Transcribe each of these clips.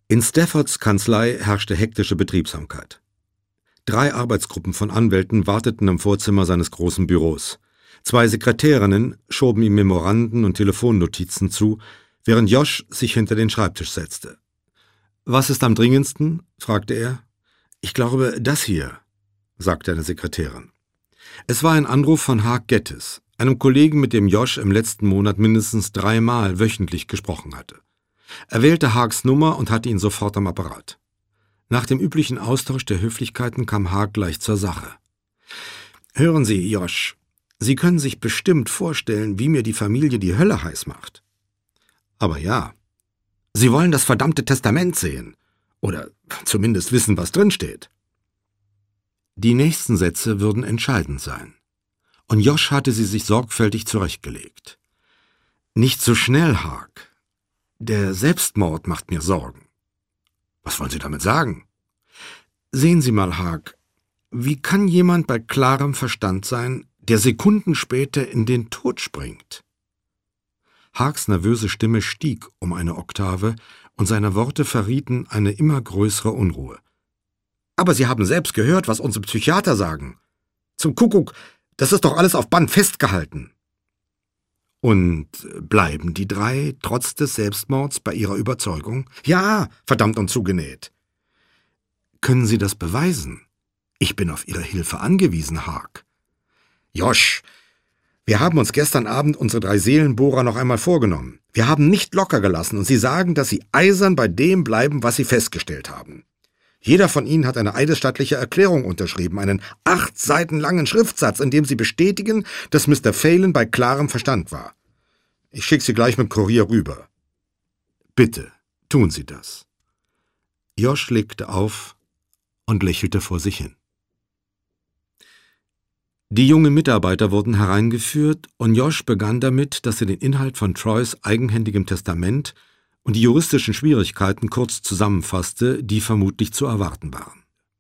In Staffords Kanzlei herrschte hektische Betriebsamkeit. 3 Arbeitsgruppen von Anwälten warteten im Vorzimmer seines großen Büros. 2 Sekretärinnen schoben ihm Memoranden und Telefonnotizen zu, während Josh sich hinter den Schreibtisch setzte. »Was ist am dringendsten?« fragte er. »Ich glaube, das hier«, sagte eine Sekretärin. Es war ein Anruf von Hark Geddes, einem Kollegen, mit dem Josh im letzten Monat mindestens 3 Mal wöchentlich gesprochen hatte. Er wählte Harks Nummer und hatte ihn sofort am Apparat. Nach dem üblichen Austausch der Höflichkeiten kam Hark gleich zur Sache. »Hören Sie, Josh, Sie können sich bestimmt vorstellen, wie mir die Familie die Hölle heiß macht.« »Aber ja. Sie wollen das verdammte Testament sehen. Oder zumindest wissen, was drinsteht.« Die nächsten Sätze würden entscheidend sein. Und Josh hatte sie sich sorgfältig zurechtgelegt. »Nicht so schnell, Hark. Der Selbstmord macht mir Sorgen.« »Was wollen Sie damit sagen?« »Sehen Sie mal, Hark, wie kann jemand bei klarem Verstand sein, der Sekunden später in den Tod springt?« Harks nervöse Stimme stieg um eine Oktave und seine Worte verrieten eine immer größere Unruhe. »Aber Sie haben selbst gehört, was unsere Psychiater sagen. Zum Kuckuck, das ist doch alles auf Band festgehalten.« »Und bleiben die 3 trotz des Selbstmords bei ihrer Überzeugung?« »Ja, verdammt und zugenäht.« »Können Sie das beweisen? Ich bin auf Ihre Hilfe angewiesen, Hark.« »Josh, wir haben uns gestern Abend unsere 3 Seelenbohrer noch einmal vorgenommen. Wir haben nicht locker gelassen und Sie sagen, dass Sie eisern bei dem bleiben, was Sie festgestellt haben. Jeder von Ihnen hat eine eidesstattliche Erklärung unterschrieben, einen 8 Seiten langen Schriftsatz, in dem Sie bestätigen, dass Mr. Phelan bei klarem Verstand war. Ich schicke Sie gleich mit Kurier rüber.« »Bitte, tun Sie das.« Josh legte auf und lächelte vor sich hin. Die jungen Mitarbeiter wurden hereingeführt und Josh begann damit, dass er den Inhalt von Troys eigenhändigem Testament und die juristischen Schwierigkeiten kurz zusammenfasste, die vermutlich zu erwarten waren.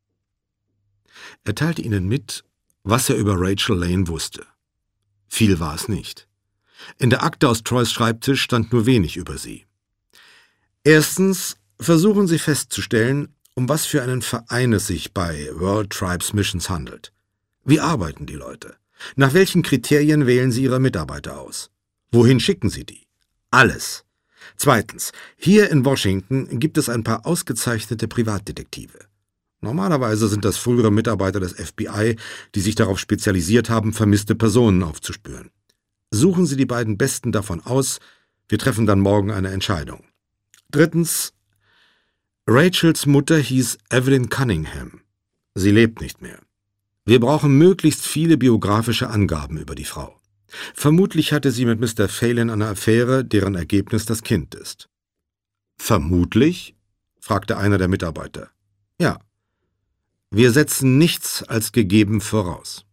Er teilte ihnen mit, was er über Rachel Lane wusste. Viel war es nicht. In der Akte aus Troys Schreibtisch stand nur wenig über sie. Erstens versuchen sie festzustellen, um was für einen Verein es sich bei World Tribes Missions handelt. Wie arbeiten die Leute? Nach welchen Kriterien wählen sie ihre Mitarbeiter aus? Wohin schicken sie die? Alles. Zweitens, hier in Washington gibt es ein paar ausgezeichnete Privatdetektive. Normalerweise sind das frühere Mitarbeiter des FBI, die sich darauf spezialisiert haben, vermisste Personen aufzuspüren. Suchen Sie die beiden Besten davon aus, wir treffen dann morgen eine Entscheidung. Drittens, Rachels Mutter hieß Evelyn Cunningham. Sie lebt nicht mehr. Wir brauchen möglichst viele biografische Angaben über die Frau. Vermutlich hatte sie mit Mr. Phelan eine Affäre, deren Ergebnis das Kind ist.« »Vermutlich?« fragte einer der Mitarbeiter. »Ja. Wir setzen nichts als gegeben voraus.«